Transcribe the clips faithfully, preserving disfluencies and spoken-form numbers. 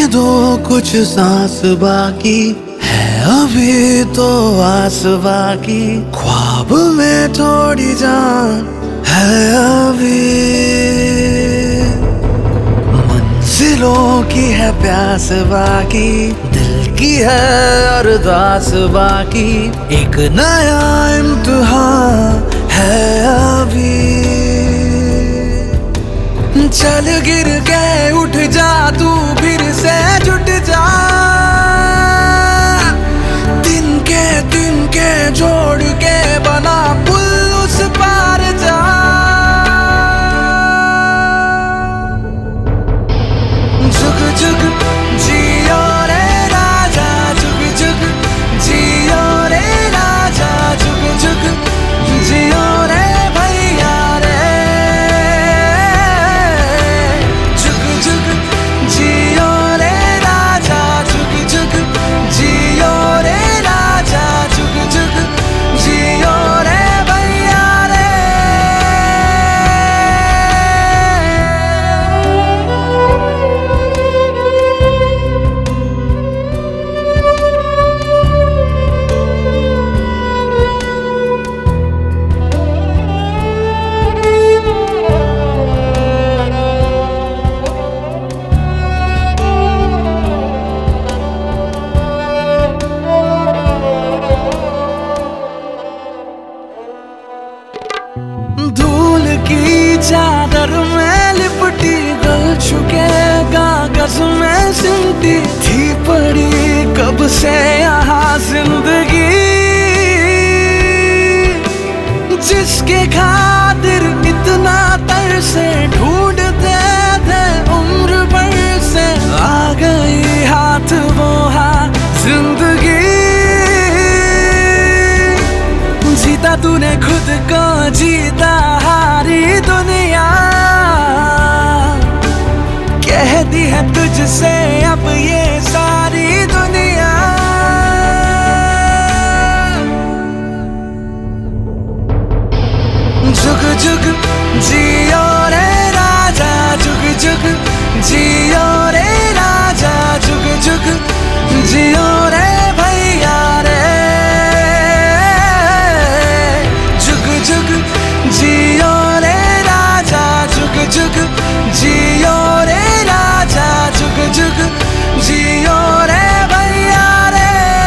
दो कुछ सांस बाकी है, अभी तो आस बाकी, ख्वाब में थोड़ी जान है अभी। मंजिलों की है प्यास बाकी, दिल की है अरदास बाकी, एक नया इम्तिहान है अभी। चल गिर के उठ जा तू, फिर से जुट जा, दिन के दिन के जोड़ के बना पुल उस पार जा। जुग जुग जियो रे राजा, जुग जुग जियो रे राजा, जुग जुग जियो रे भैया रे, जुग जुग जियो रे राजा, जुग जुग जियो रे राजा, जुग जुग जियो रे भैया रे। धूल की चादर में लिपटी, गल चुके कागज में सिमटी, थी पड़ी कब से यहाँ जिंदगी, जिसके खातिर इतना तरसे ढूंढते थे उम्र भर से, आ गई हाथ वो हाँ जिंदगी। जीता तूने खुद को, जीता हारी दुनिया, कहती है तुझसे अब ये सारी दुनिया। जुग जुग जियो रे राजा, जुग जुग जियो रे राजा, जुग जुग जियो रे भैया रे, जुग जियो रे राजा, जुग जुग जियो रे राजा, जुग जुग जियो रे भैया रे।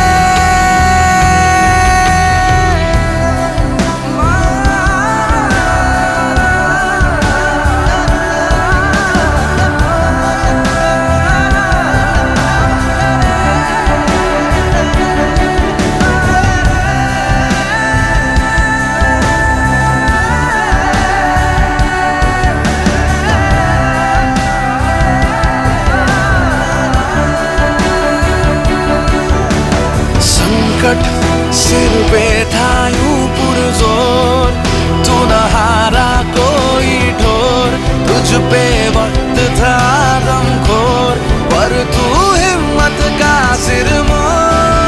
संकट सिर पे था यूं पुरजोर, तू न हारा कोई ढोर, तुझ पे वक्त था गमखोर, पर तू हिम्मत का सिरमौर।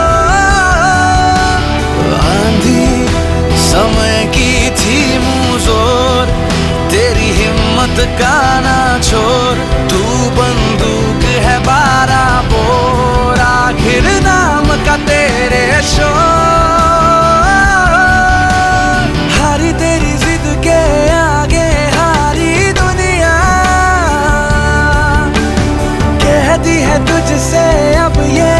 आंधी समय की थी मुँह जोर, तेरी हिम्मत का ना छोर, तू बंदूक है बारह बोर, आखिर नाम का तेरे शोर। हारी तेरी जिद के आगे हारी दुनिया, कहती है तुझसे अब ये